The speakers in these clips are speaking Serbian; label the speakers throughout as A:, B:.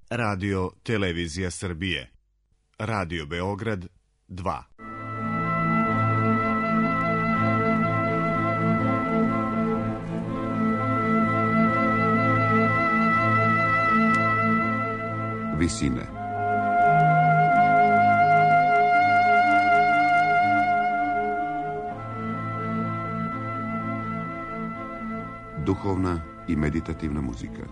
A: Radio Televizija Srbije. Radio Beograd 2.
B: Visine. Duhovna i meditativna muzika.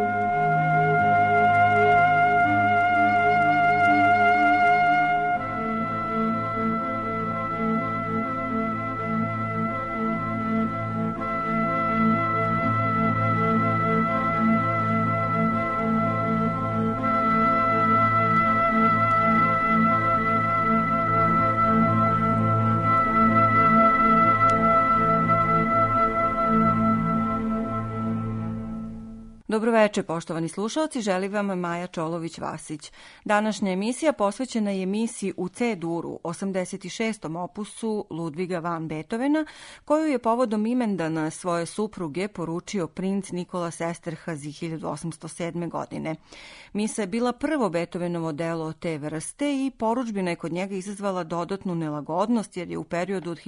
C: Dobroveče, poštovani slušalci, želi vam Maja Čolović-Vasić. Današnja emisija posvećena je emisiji u C-duru, 86. opusu Ludviga van Beethovena, koju je povodom imendana svoje supruge poručio princ Nikolas Esterhazy 1807. godine. Misa je bila prvo Beethovenovo delo te vrste i porudžbina je kod njega izazvala dodatnu nelagodnost, jer je u periodu od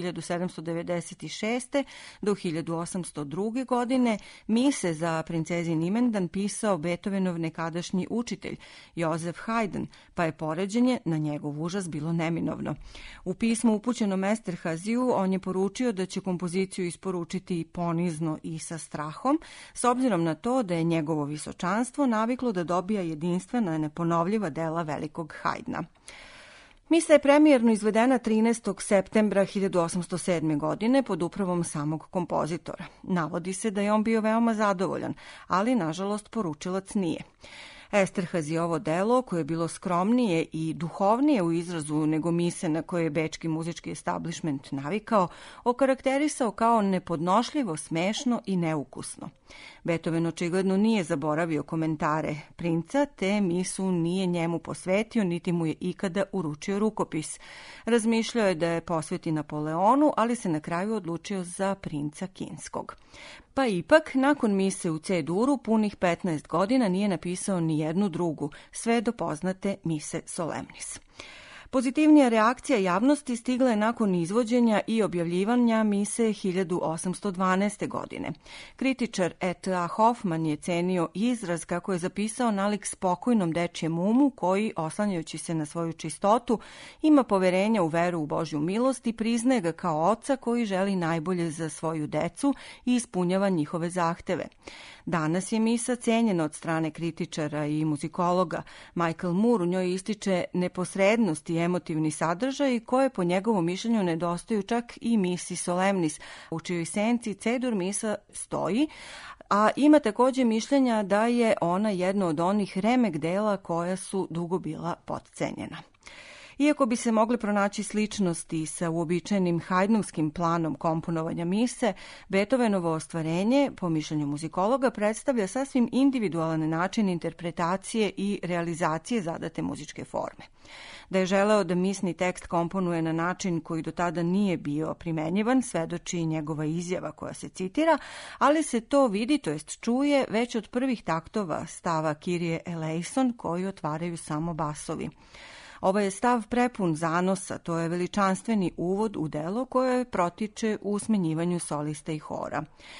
C: 1796. do 1802. godine mise za princezin imendan pisao Beethovenov nekadašnji učitelj Josef Haydn, pa je poređenje na njegov užas bilo neminovno. U pismu upućenom Esterhazyju on je poručio da će kompoziciju isporučiti ponizno i sa strahom, s obzirom na to da je njegovo visočanstvo naviklo da dobija jedinstvena neponovljiva dela velikog Haydna. Misa je premijerno izvedena 13. septembra 1807. godine pod upravom samog kompozitora. Navodi se da je on bio veoma zadovoljan, ali nažalost poručilac nije. Esterhazy delo, koje je bilo skromnije i duhovnije u izrazu nego mise na koje je bečki muzički establishment navikao, okarakterisao kao nepodnošljivo, smešno i neukusno. Beethoven očigledno nije zaboravio komentare princa, te misu nije njemu posvetio, niti mu je ikada uručio rukopis. Razmišljao je da je posveti Napoleonu, ali se na kraju odlučio za princa Kinskog. Pa ipak, nakon mise u C-duru, punih 15 godina nije napisao ni jednu drugu, sve do poznate mise Solemnis. Pozitivnija reakcija javnosti stigla je nakon izvođenja i objavljivanja mise 1812. godine. Kritičar E.T.A. Hoffman je cenio izraz kako je zapisao nalik spokojnom dečijem umu koji, oslanjajući se na svoju čistotu, ima poverenja u veru u Božju milost i priznaje ga kao oca koji želi najbolje za svoju decu i ispunjava njihove zahteve. Danas je misa cenjena od strane kritičara i muzikologa. Michael Moore u njoj ističe neposrednost i emotivni sadržaj koje po njegovom mišljenju nedostaju čak i misi Solemnis, u čijoj senci C-dur misa stoji, a ima također mišljenja da je ona jedno od onih remek dela koja su dugo bila potcenjena. Iako bi se mogle pronaći sličnosti sa uobičajenim hajdnovskim planom komponovanja mise, Beethovenovo ostvarenje, po mišljenju muzikologa, predstavlja sasvim individualan način interpretacije i realizacije zadate muzičke forme. Da je želeo da misni tekst komponuje na način koji do tada nije bio primenjivan, svedoči njegova izjava koja se citira, ali se to vidi, to jest čuje, već od prvih taktova stava Kyrie eleison koji otvaraju samo basovi. Ovaj je stav prepun zanosa, to je veličanstveni uvod u delo koje protiče u smenjivanju solista i hora.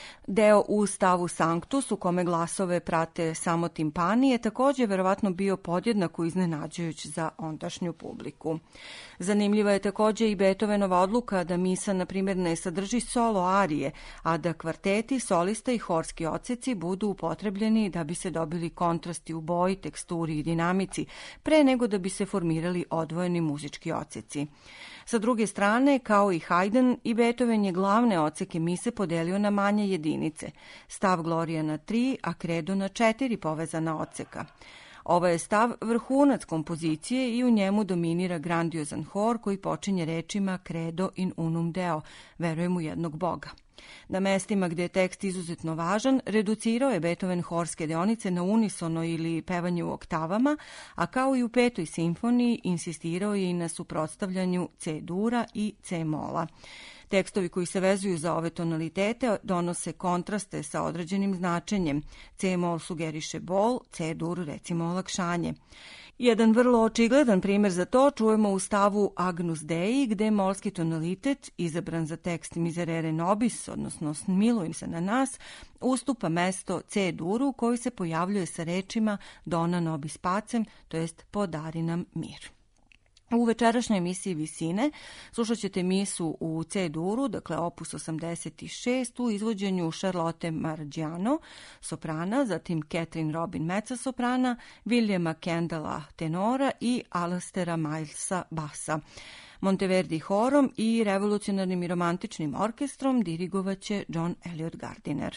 C: Deo u stavu Sanctus, u kome glasove prate samo timpani, je također verovatno bio podjednako iznenađujuć za ondašnju publiku. Zanimljiva je također i Beethovenova odluka da misa, na primjer, ne sadrži solo arije, a da kvarteti, solista i horski odseci budu upotrebljeni da bi se dobili kontrasti u boji, teksturi i dinamici, pre nego da bi se formirali odvojeni muzički odseci. Sa druge strane, kao i Haydn, i Beethoven je glavne odseke mise podelio na manje jedinice, stav Gloria na 3, a Credo na 4 povezana odseka. Ovaj je stav vrhunac kompozicije i u njemu dominira grandiozan hor koji počinje rečima Credo in unum Deo, verujem u jednog Boga. Na mestima gdje je tekst izuzetno važan, reducirao je Beethoven horske deonice na unisono ili pevanje u oktavama, a kao i u 5. simfoniji insistirao je i na suprotstavljanju C-dura i C-mola. Tekstovi koji se vezuju za ove tonalitete donose kontraste sa određenim značenjem. C-mol sugeriše bol, C-dur recimo olakšanje. Jedan vrlo očigledan primjer za to čujemo u stavu Agnus Dei, gde molski tonalitet, izabran za tekst Miserere nobis, odnosno Smilujem se na nas, ustupa mesto C-duru koji se pojavljuje sa rečima Dona nobis pacem, to jest podari nam mir. U večerašnjoj emisiji Visine slušat ćete misu u C-duru, dakle opus 86 u izvođenju Charlotte Margiano, soprana, zatim Catherine Robin mezzosoprana, Williama Kendalla tenora i Alastera Milesa basa. Monteverdi horom i revolucionarnim i romantičnim orkestrom dirigovaće John Eliot Gardiner.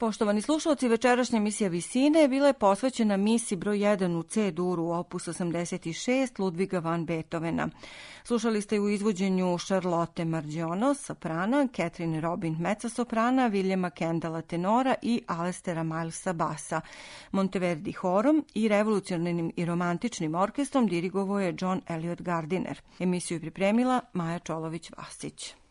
C: Poštovani slušalci, večerašnja emisija Visine bila je posvećena misi broj 1 u C-duru, opus 86 Ludviga van Beethovena. Slušali ste u izvođenju Charlotte Margiono, soprana, Catherine Robin, mezzosoprana, Williama Kendalla, tenora i Alestera Milesa, basa. Monteverdi horom i revolucionarnim i romantičnim orkestrom dirigovao je John Eliot Gardiner. Emisiju je pripremila Maja Čolović-Vasić.